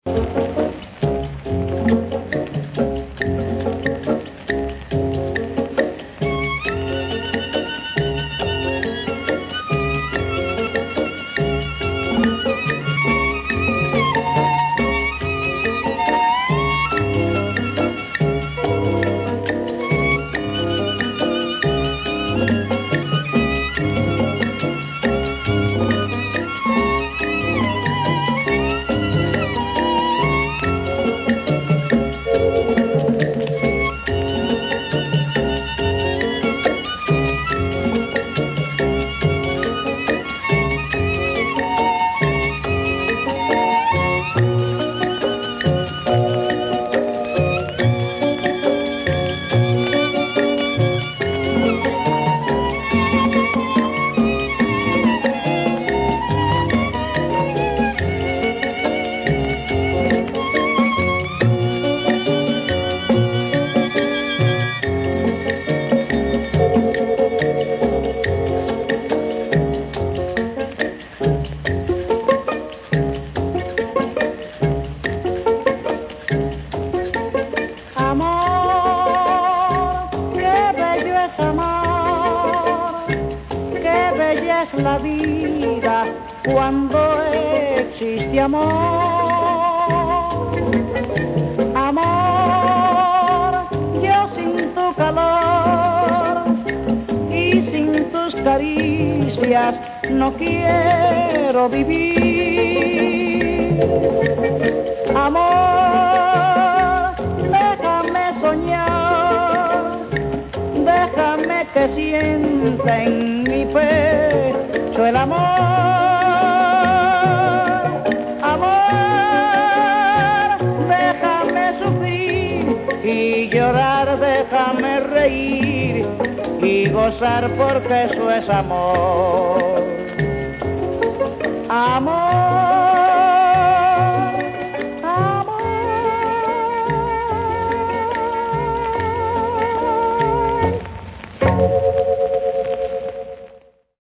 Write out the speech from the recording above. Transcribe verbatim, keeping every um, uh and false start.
La vida cuando existe amor, amor, yo sin tu calor y sin tus caricias no quiero vivir. Amor, déjame soñar, déjame que sienta en mi pecho el amor. Amor, déjame sufrir y llorar, déjame reír y gozar porque eso es amor. Amor.